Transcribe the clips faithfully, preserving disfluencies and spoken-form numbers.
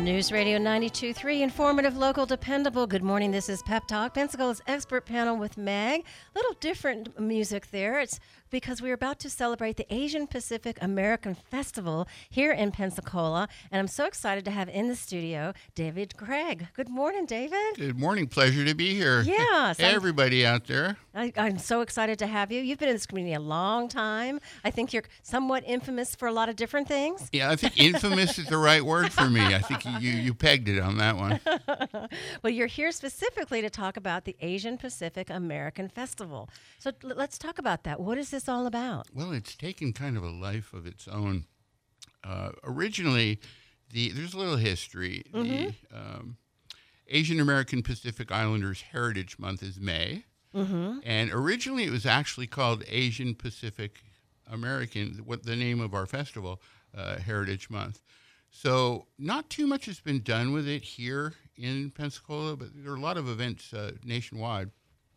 News Radio ninety-two point three, informative, local, dependable. Good morning. This is Pep Talk, Pensacola's expert panel with Meg. Little different music there. It's because we're about to celebrate the Asian Pacific American Festival here in Pensacola, and I'm so excited to have in the studio David Craig. Good morning, David. Good morning. Pleasure to be here. Yes. Hey, everybody out there. I, I'm so excited to have you. You've been in this community a long time. I think you're somewhat infamous for a lot of different things. Yeah, I think infamous is the right word for me. I think you, you pegged it on that one. Well, you're here specifically to talk about the Asian Pacific American Festival. So l- let's talk about that. What is this all about? Well, it's taken kind of a life of its own. Uh, originally, the there's a little history. Mm-hmm. The um, Asian American Pacific Islanders Heritage Month is May. Mm-hmm. And originally it was actually called Asian Pacific American, what the name of our festival, uh, Heritage Month. So not too much has been done with it here in Pensacola, but there are a lot of events uh, nationwide.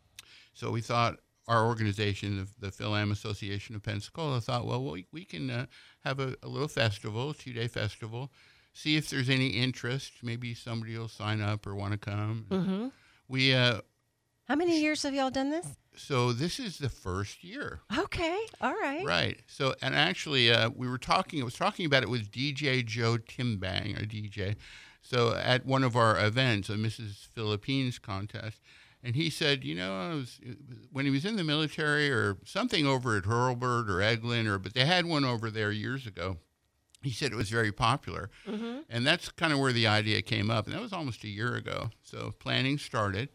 So we thought our organization, the, the Phil-Am Association of Pensacola, thought, well, we, we can uh, have a, a little festival, a two-day festival, see if there's any interest. Maybe somebody will sign up or want to come. Mm-hmm. We uh, How many years have y'all done this? So this is the first year. Okay, all right. Right. So, and actually, uh, we were talking, I was talking about it with D J Joe Timbang, our D J. So at one of our events, a Missus Philippines contest, and he said, you know, I was, when he was in the military or something over at Hurlburt or Eglin, or but they had one over there years ago. He said it was very popular. Mm-hmm. And that's kind of where the idea came up. And that was almost a year ago. So planning started.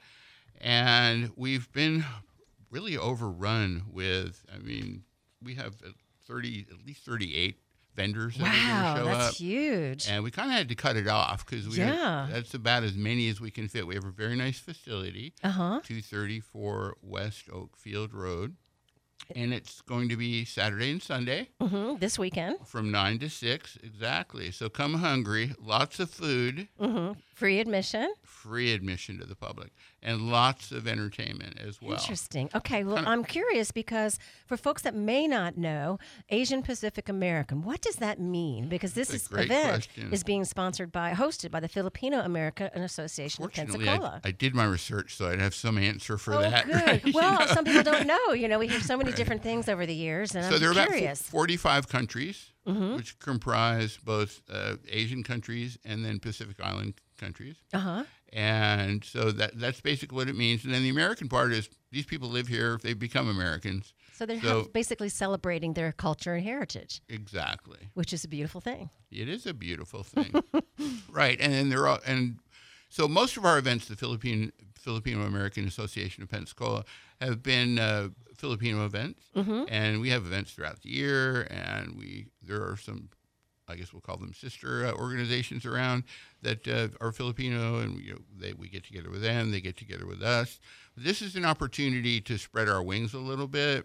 And we've been really overrun with, I mean, we have thirty, at least thirty-eight vendors that Wow, are going to show that's up. huge. And we kind of had to cut it off because we Yeah. have, that's about as many as we can fit. We have a very nice facility, Uh-huh. two thirty-four West Oakfield Road. And it's going to be Saturday and Sunday Mm-hmm. This weekend. from nine to six, exactly. So come hungry, lots of food, Mm-hmm. Free admission. free admission to the public, and lots of entertainment as well. Interesting. Okay, well, Kinda- I'm curious because for folks that may not know, Asian Pacific American, what does that mean? Because this That's is, a great event question. is being sponsored by, hosted by the Filipino American Association of Fortunately, Pensacola. I, I did my research, so I'd have some answer for oh, that. good. right? You Well, know? some people don't know. You know, we hear so many Right. different things over the years, and So I'm there are about curious. fo- forty-five countries, Mhm. which comprise both uh, Asian countries and then Pacific Island countries. Uh-huh. And so that that's basically what it means. And then the American part is these people live here, they've become Americans. So they're So- ha- basically celebrating their culture and heritage, Exactly. which is a beautiful thing. It is a beautiful thing. Right. And then there are, and so most of our events, the Philippine Filipino American Association of Pensacola, have been uh, Filipino events. Mm-hmm. And we have events throughout the year, and we there are some, I guess we'll call them sister uh, organizations around that uh, are Filipino, and you know, they, we get together with them, they get together with us. This is an opportunity to spread our wings a little bit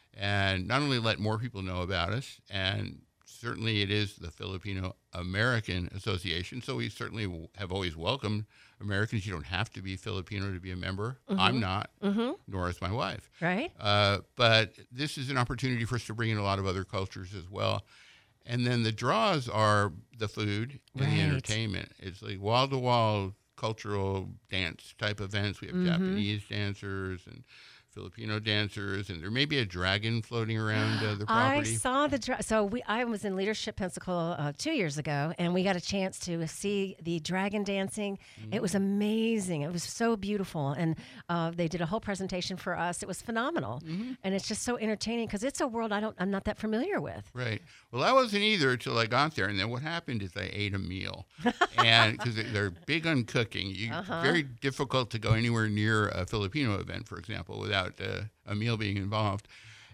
and not only let more people know about us, and certainly it is the Filipino American Association, so we certainly w- have always welcomed Americans. You don't have to be Filipino to be a member. I'm not, Mm-hmm. nor is my wife. Right? Uh, but this is an opportunity for us to bring in a lot of other cultures as well. And then the draws are the food and Right. the entertainment. It's like wall-to-wall cultural dance type events. We have Mhm. Japanese dancers and Filipino dancers, and there may be a dragon floating around uh, the I property. saw the dra- so we I was in Leadership Pensacola uh, two years ago, and we got a chance to see the dragon dancing. It was amazing. It was so beautiful, and uh, they did a whole presentation for us. It was phenomenal, and it's just so entertaining because it's a world I don't I'm not that familiar with. Right. Well, I wasn't either until I got there, and then what happened is I ate a meal, and because they're big on cooking, you, Uh-huh. very difficult to go anywhere near a Filipino event, for example, without uh, a meal being involved.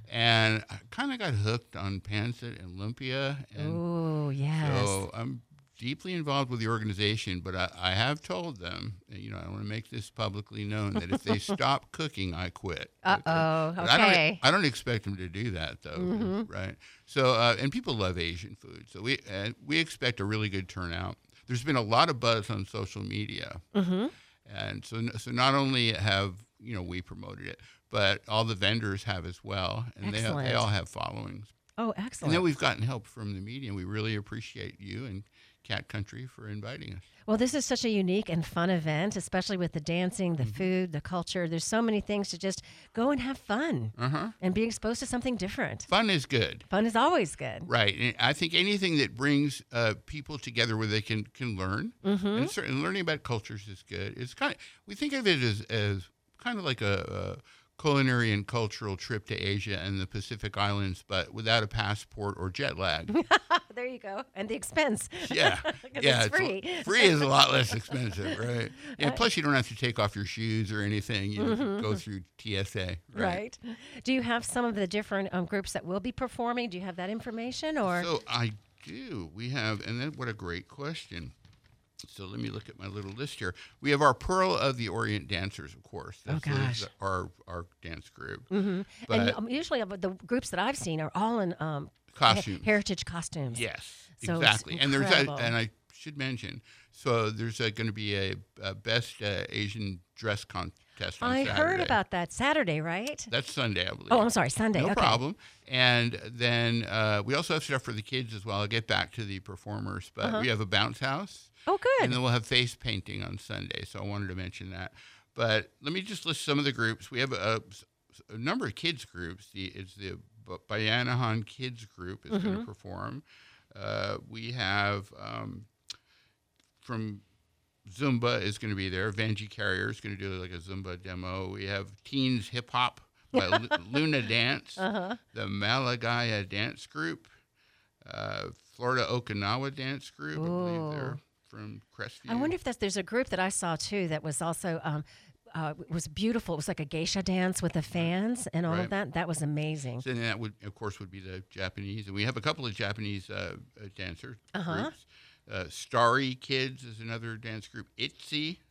And I kind of got hooked on pancit and lumpia, and Oh yes. so I'm deeply involved with the organization. But I, I have told them, you know, I want to make this publicly known that if they stop cooking, I quit. Uh oh. But I don't, Okay. I don't expect them to do that, though, Mhm. right? So, uh, and people love Asian food, so we uh, we expect a really good turnout. There's been a lot of buzz on social media, Mm-hmm. and so so not only have you know we promoted it, but all the vendors have as well, and they Excellent. they all have followings. Oh, And excellent. then we've gotten help from the media, and we really appreciate you and Cat Country for inviting us. Well, this is such a unique and fun event, especially with the dancing, the Mm-hmm. food, the culture. There's so many things to just go and have fun Uh-huh. and be exposed to something different. Fun is good. Fun is always good. Right. And I think anything that brings uh, people together where they can, can learn, Mm-hmm. and certainly learning about cultures is good. It's kind of, we think of it as, as kind of like a, a culinary and cultural trip to Asia and the Pacific Islands, but without a passport or jet lag. There you go. And the expense. Yeah. 'Cause yeah. it's free. a- free is a lot less expensive, right? Yeah. Plus, you don't have to take off your shoes or anything. You Mm-hmm. go through T S A. Right. Do you have some of the different um, groups that will be performing? Do you have that information or? So I do. We have, and then what a great question. So let me look at my little list here. We have our Pearl of the Orient Dancers, of course. That's Oh, gosh. those- our our dance group. Mm-hmm. But And um, usually uh, the groups that I've seen are all in um, costumes. he- heritage costumes. Yes, So it's exactly. And there's incredible. a, and I should mention. So there's uh going to be a, a best uh, Asian dress contest on I Saturday. heard about that Saturday, right? That's Sunday, I believe. Oh, I'm sorry, Sunday. No okay. problem. And then uh, we also have stuff for the kids as well. I'll get back to the performers, but Uh-huh. we have a bounce house. Oh, good. And then we'll have face painting on Sunday. So I wanted to mention that. But let me just list some of the groups. We have a, a number of kids groups. The, it's the B- Bayanahan Kids Group is going to perform. Uh, we have um, from Zumba is going to be there. Vanjie Carrier is going to do like a Zumba demo. We have Teens Hip Hop by Lu- Luna Dance, Uh-huh. the Malagaya Dance Group, uh, Florida Okinawa Dance Group. I believe they're Ooh. from Crestview. I wonder if that's, there's a group that I saw too that was also um, uh, was beautiful. It was like a geisha dance with the fans and all Right. of that. That was amazing. So then that would, of course, would be the Japanese, and we have a couple of Japanese uh, uh, dancer Uh-huh. groups. Uh, Starry Kids is another dance group. Itzy,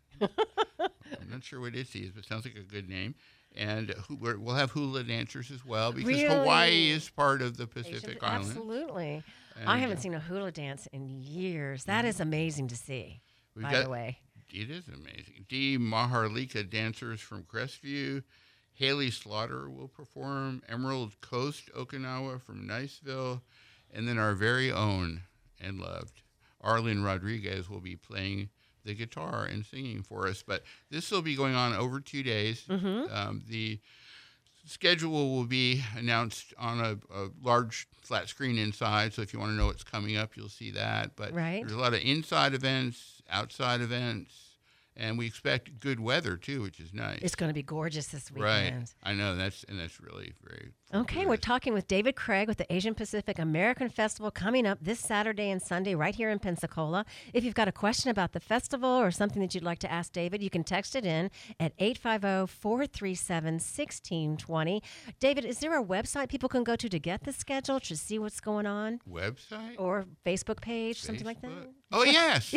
I'm not sure what Itzy is, but it sounds like a good name. And uh, hu- we're- we'll have hula dancers as well because Really? Hawaii is part of the Asian- Pacific Islands. Absolutely. And, I haven't uh, seen a hula dance in years. That is amazing to see, we've by got- the way. It is amazing. D. Maharlika dancers from Crestview. Haley Slaughter will perform. Emerald Coast Okinawa from Niceville. And then our very own and loved Arlen Rodriguez will be playing the guitar and singing for us. But this will be going on over two days. Mm-hmm. Um, the schedule will be announced on a, a large flat screen inside. So if you want to know what's coming up, you'll see that. But Right. there's a lot of inside events, outside events, and we expect good weather too, which is nice. It's going to be gorgeous this right. weekend. I know that's and that's really very. Okay, we're talking with David Craig with the Asian Pacific American Festival coming up this Saturday and Sunday right here in Pensacola. If you've got a question about the festival or something that you'd like to ask David, you can text it in at eight five zero, four three seven, one six two zero. David, is there a website people can go to to get the schedule, to see what's going on? website Or Facebook page, something like that? Facebook? Oh yes.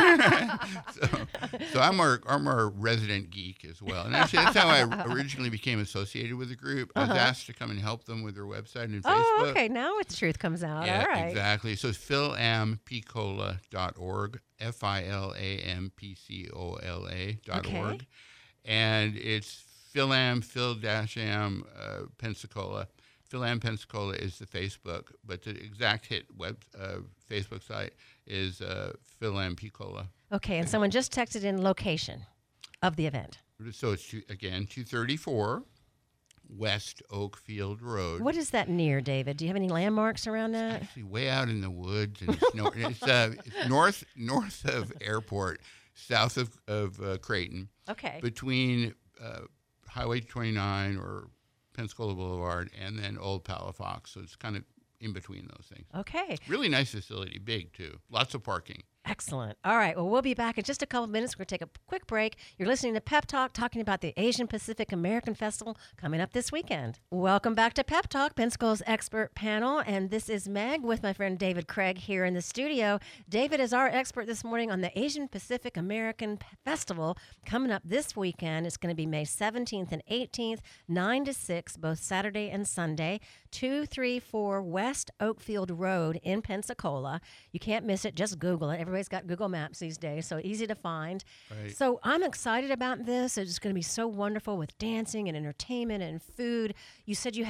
so, so I'm our I'm our resident geek as well, and actually that's how I originally became associated with the group. I was Uh-huh. asked to come and help them with their website and Oh, Facebook. okay. Now the truth comes out. Yeah, All right. exactly. So it's phil am picola dot org, F I L A M P C O L A dot Okay. org. And it's Philam, Phil dash am, uh, Pensacola. Philam Pensacola is the Facebook, but the exact hit web uh, Facebook site is uh, Philam Picola. Okay, and someone just texted in location of the event. So it's, two, again, two thirty-four West Oakfield Road. What is that near, David? Do you have any landmarks around that? Actually, way out in the woods, and it's, no, it's, uh, it's north north of Airport, south of of uh, Creighton, Okay. between uh, Highway twenty-nine or Pensacola Boulevard, and then Old Palafox. So it's kind of in between those things. Okay. Really nice facility, big too, lots of parking. Excellent. All right. Well, we'll be back in just a couple of minutes. We're going to take a quick break. You're listening to Pep Talk, talking about the Asian Pacific American Festival coming up this weekend. Welcome back to Pep Talk, Pensacola's expert panel. And this is Meg with my friend David Craig here in the studio. David is our expert this morning on the Asian Pacific American P- Festival coming up this weekend. It's going to be May seventeenth and eighteenth, nine to six, both Saturday and Sunday, two thirty-four West Oakfield Road in Pensacola. You can't miss it. Just Google it. Everybody's got Google Maps these days, so easy to find. Right. So I'm excited about this. It's going to be so wonderful with dancing and entertainment and food. You said you have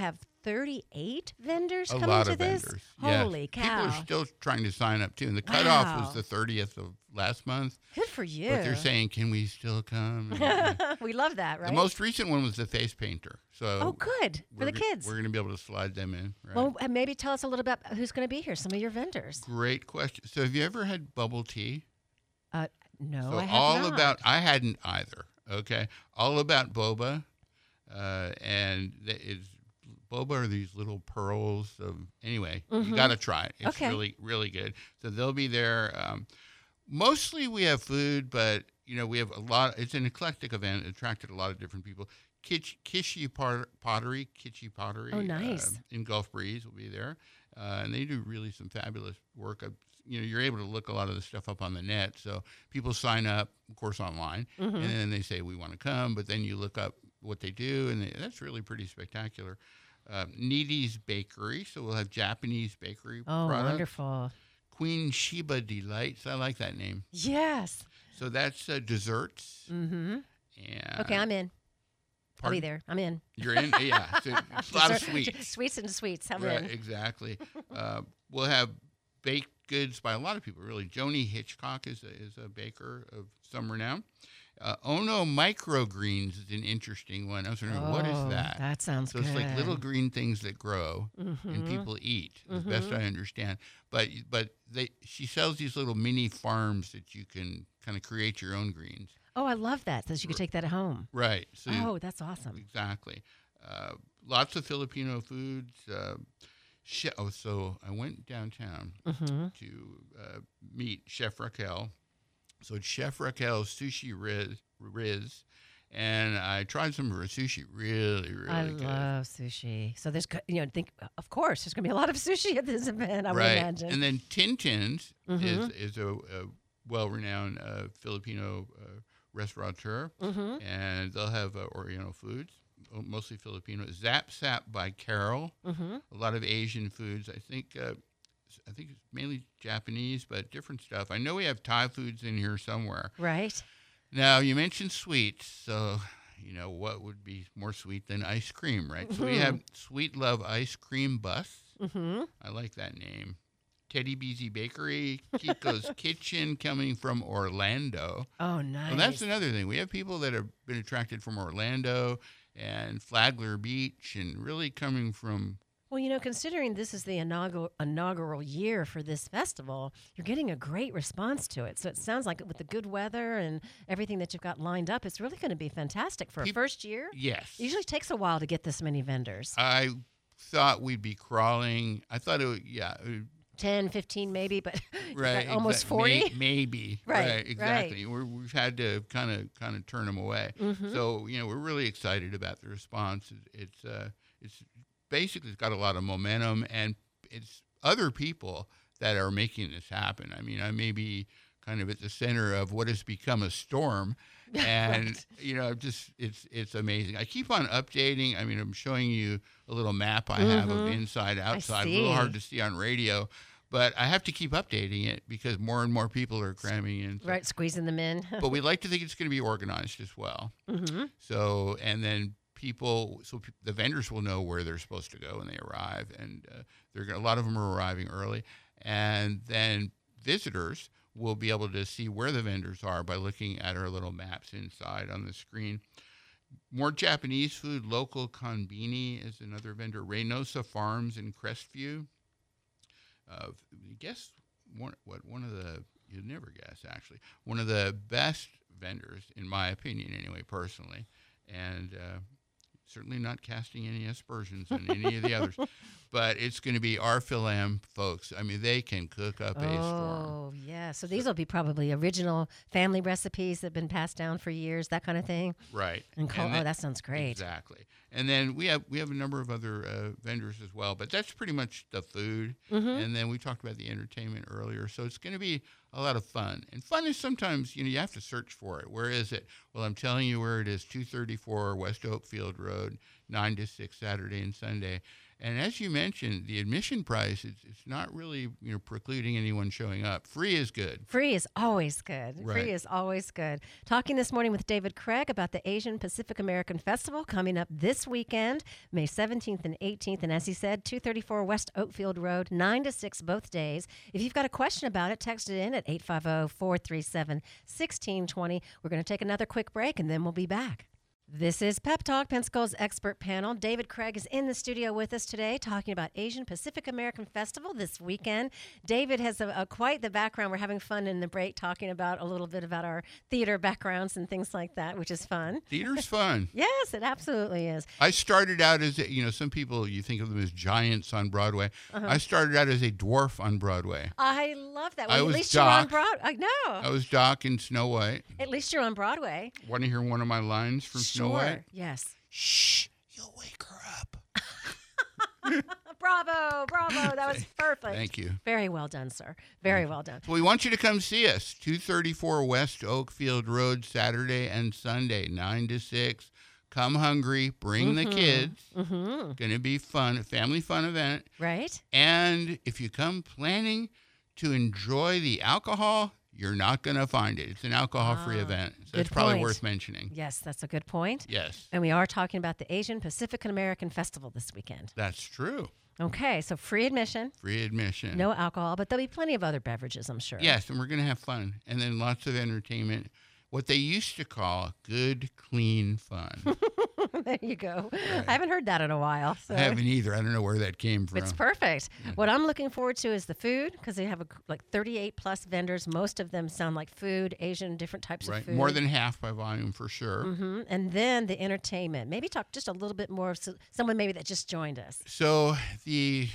thirty-eight vendors A coming lot to of this? vendors. Yes. Holy People cow. are still trying to sign up too. And the cutoff Wow. was the thirtieth of last month. Good for you. But they're saying, can we still come? And, uh, we love that, right? The most recent one was the face painter. So oh, good. For we're the go- kids. We're going to be able to slide them in. Right? Well, and maybe tell us a little about who's going to be here, some of your vendors. Great question. So have you ever had bubble tea? Uh, no, So I have all not. about, I hadn't either. Okay. All about boba. Uh, and th- it's, boba are these little pearls of, anyway, Mhm. you got to try it. It's Okay. really, really good. So they'll be there. Um, mostly we have food, but, you know, we have a lot, it's an eclectic event. It attracted a lot of different people. Kitsch, Kishi pot- Pottery, Kitschy Pottery. Oh, nice. Uh, in Gulf Breeze will be there. Uh, and they do really some fabulous work. Uh, you know, you're able to look a lot of the stuff up on the net. So people sign up, of course, online, Mhm. and then they say, we want to come. But then you look up what they do, and they, that's really pretty spectacular. Uh, Needy's Bakery. So we'll have Japanese bakery Oh, products. wonderful. Queen Sheba Delights. I like that name. Yes. So that's uh, desserts. Mm-hmm. And Okay, I'm in. I'll be pardon? there. I'm in. You're in? Yeah. So it's a lot of Dessert- sweets. Sweets and sweets. I'm Right, in. exactly. uh, we'll have baked goods by a lot of people, really. Joni Hitchcock is a, is a baker of some renown. Uh, Ono Microgreens is an interesting one. I was wondering, what is Oh, that? That sounds So good. it's like little green things that grow and Mhm. people eat, as best I understand. But but they she sells these little mini farms that you can kind of create your own greens. Oh, I love that. So you could take that at home. Right. So you- Oh, that's awesome. exactly. Uh, lots of Filipino foods. Uh, she- oh, so I went downtown Mm-hmm. to uh, meet Chef Raquel. So it's Chef Raquel's Sushi Riz, Riz, and I tried some of her sushi. Really, really I good. love sushi. So there's, go- you know, think of course there's going to be a lot of sushi at this event. I would right. imagine. And then Tintin's Mhm. is is a, a well-renowned uh, Filipino uh, restaurateur, mm-hmm. and they'll have uh, Oriental foods, uh, mostly Filipino. Zap Sap by Carol. Mm-hmm. A lot of Asian foods. I think uh, I think it's mainly Japanese, but different stuff. I know we have Thai foods in here somewhere. Right. Now, you mentioned sweets, so you know what would be more sweet than ice cream, right? So we Mhm. have Sweet Love Ice Cream Bus. Mm-hmm. I like that name. Teddy Beezy Bakery, Kiko's Kitchen, coming from Orlando. Oh, nice. Well, that's another thing. We have people that have been attracted from Orlando and Flagler Beach, and really coming from. Well, you know, considering this is the inaugural, inaugural year for this festival, you're getting a great response to it. So it sounds like with the good weather and everything that you've got lined up, it's really going to be fantastic for a Peop- first year. Yes. It usually takes a while to get this many vendors. I thought we'd be crawling. I thought it would, yeah. It would, ten, fifteen maybe, but you've got right. almost exact- forty. may- maybe. Right, Right. Exactly. We're, we've had to kind of kind of turn them away. Mhm. So you know we're really excited about the response. It- It's uh, it's basically it's got a lot of momentum, and it's other people that are making this happen. I mean, I may be kind of at the center of what has become a storm, and Right. you know, just it's it's amazing. I keep on updating. I mean, I'm showing you a little map I have of Mhm. inside outside. A little see. hard to see on radio. But I have to keep updating it because more and more people are cramming in. So- Right, squeezing them in. But we like to think it's going to be organized as well. Mm-hmm. So, and then people, so pe- the vendors will know where they're supposed to go when they arrive, and uh, they're gonna, a lot of them are arriving early, and then visitors will be able to see where the vendors are by looking at our little maps inside on the screen. More Japanese food. Local Konbini is another vendor. Reynosa Farms in Crestview. Uh, guess one what one of the you'd never guess actually one of the best vendors in my opinion anyway personally, and uh, certainly not casting any aspersions on any of the others, but it's going to be our Philam folks. I mean, they can cook up a storm. Oh, yeah. So these will be probably original family recipes that have been passed down for years, that kind of thing. Right. And call, And oh, then- that sounds great. Exactly. And then we have we have a number of other uh, vendors as well, but that's pretty much the food. Mm-hmm. And then we talked about the entertainment earlier, so it's going to be a lot of fun. And fun is sometimes, you know, you have to search for it. Where is it? Well, I'm telling you where it is: two thirty-four West Oakfield Road, nine to six Saturday and Sunday. And as you mentioned, the admission price, it's, it's not really, you know, precluding anyone showing up. Free is good. Free is always good. Right. Free is always good. Talking this morning with David Craig about the Asian Pacific American Festival coming up this weekend, May seventeenth and eighteenth. And as he said, two thirty-four West Oakfield Road, nine to six both days. If you've got a question about it, text it in at eight five zero, four three seven, one six two zero. We're going to take another quick break, and then we'll be back. This is Pep Talk, Pensacola's expert panel. David Craig is in the studio with us today talking about Asian Pacific American Festival this weekend. David has a, a quite the background. We're having fun in the break talking about a little bit about our theater backgrounds and things like that, which is fun. Theater's fun. Yes, it absolutely is. I started out as, a, you know, some people, you think of them as giants on Broadway. Uh-huh. I started out as a dwarf on Broadway. I love that. I Well, was at least you're on Doc. Broadway. I know. I was Doc in Snow White. At least you're on Broadway. Want to hear one of my lines from Sure. Snow White? Yes. Shh, you'll wake her up. Bravo, bravo. That was perfect. Thank you. Very well done, sir. Very well done. So we want you to come see us, two thirty-four West Oakfield Road, Saturday and Sunday, nine to six. Come hungry, bring the kids. Mm-hmm. Going to be fun, a family fun event. Right? And if you come planning to enjoy the alcohol, you're not going to find it. It's an alcohol-free Ah, event. So good it's probably point. worth mentioning. Yes, that's a good point. Yes, And we are talking about the Asian Pacific American Festival this weekend. that's true. Okay, so free admission, Free admission. no alcohol, but there'll be plenty of other beverages, I'm sure. Yes, and we're going to have fun. And then lots of entertainment. What they used to call good, clean fun. There you go. Right. I haven't heard that in a while. So I haven't either. I don't know where that came from. it's perfect. What I'm looking forward to is the food, because they have a, like thirty-eight plus vendors. Most of them sound like food, Asian, different types Right, of food. more than half by volume for sure. hmm And then the entertainment. Maybe talk just a little bit more of so, someone maybe that just joined us. So the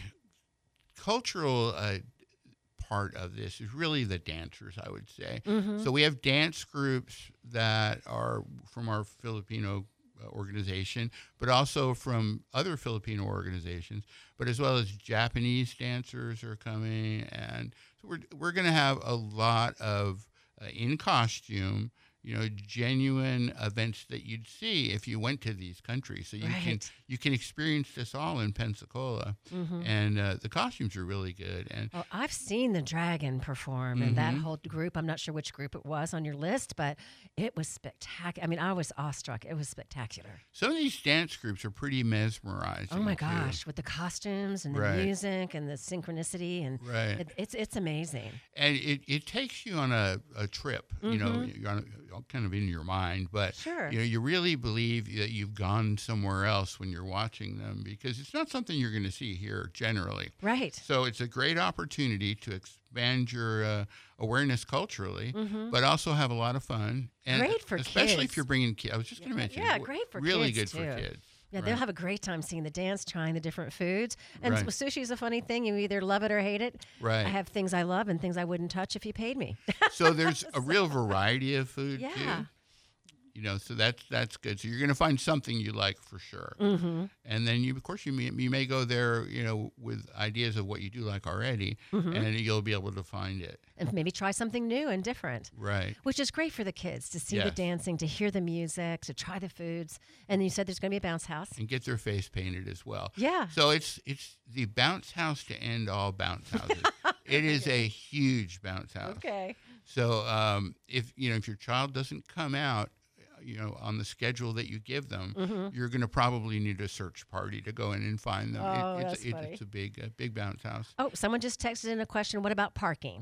cultural uh, part of this is really the dancers, I would say. Mm-hmm. So we have dance groups that are from our Filipino uh, organization, but also from other Filipino organizations, but as well as Japanese dancers are coming. And so we're, we're going to have a lot of uh, in costume, you know, genuine events that you'd see if you went to these countries. So you can Right. you can experience this all in Pensacola, Mm-hmm. and uh, the costumes are really good. And Well, I've seen the Dragon perform and that Mhm. whole group. I'm not sure which group it was on your list, but it was spectacular. I mean, I was awestruck. It was spectacular. some of these dance groups are pretty mesmerizing. Oh my too. gosh, with the costumes and the Right. music and the synchronicity, and Right. it, it's it's amazing. And it, it takes you on a, a trip, you know, Mhm. you're on a, kind of in your mind, but Sure. you know, you really believe that you've gone somewhere else when you're watching them, because it's not something you're going to see here generally. Right. So it's a great opportunity to expand your uh, awareness culturally, Mhm. but also have a lot of fun. And Great for especially kids. if you're bringing kids. I was just going to mention, yeah, w- great for really kids, good for too. kids. Yeah, Right. they'll have a great time seeing the dance, trying the different foods. And Right. with sushi is a funny thing. You either love it or hate it. Right. I have things I love and things I wouldn't touch if you paid me. So there's a real variety of food Yeah. too. You know, so that's that's good. So you're going to find something you like for sure. Mm-hmm. And then you, of course, you may, you may go there, you know, with ideas of what you do like already, Mm-hmm. and you'll be able to find it. And maybe try something new and different. Right. Which is great for the kids to see the Yes. dancing, to hear the music, to try the foods. And you said there's going to be a bounce house. And get their face painted as well. Yeah. So it's it's the bounce house to end all bounce houses. It is a huge bounce house. Okay. So um, if you know if your child doesn't come out, you know, on the schedule that you give them, Mhm. you're going to probably need a search party to go in and find them. Oh, it's, that's it, funny. it's a big uh, big bounce house. Oh, someone just texted in a question. What about parking?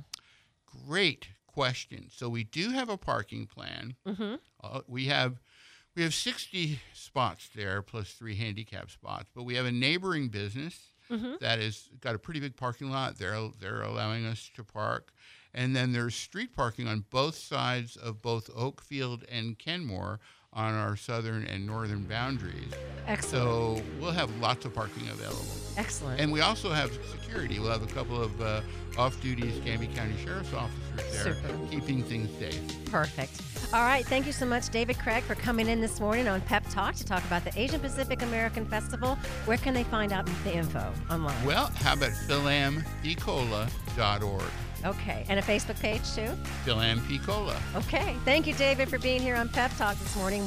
Great question. So we do have a parking plan. Mm-hmm. Uh, we have we have sixty spots there plus three handicap spots, but we have a neighboring business Mm-hmm. that has got a pretty big parking lot. They're they're allowing us to park, and then there's street parking on both sides of both Oakfield and Kenmore on our southern and northern boundaries. Excellent. So we'll have lots of parking available. Excellent. And we also have security. We'll have a couple of uh, off-duty Escambia County Sheriff's officers there Super. keeping things safe. Perfect. All right. Thank you so much, David Craig, for coming in this morning on Pep Talk to talk about the Asian Pacific American Festival. Where can they find out the info online? Well, how about philam picola dot org? Okay. And a Facebook page, too? Philam Picola. Okay. Thank you, David, for being here on Pep Talk this morning.